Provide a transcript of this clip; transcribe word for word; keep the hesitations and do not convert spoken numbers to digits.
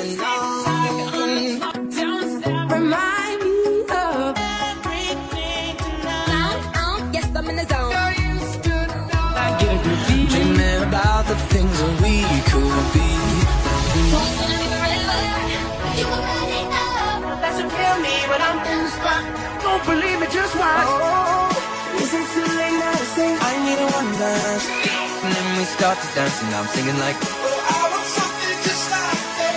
alone. Remind me of everything tonight. Yes, I'm in the zone. Dreaming about the things that we could be. You already know. That should kill me when I'm in the spot. Don't believe me, just watch. Oh, is it too late now to say I need a one dance? And then we start to dance and I'm singing like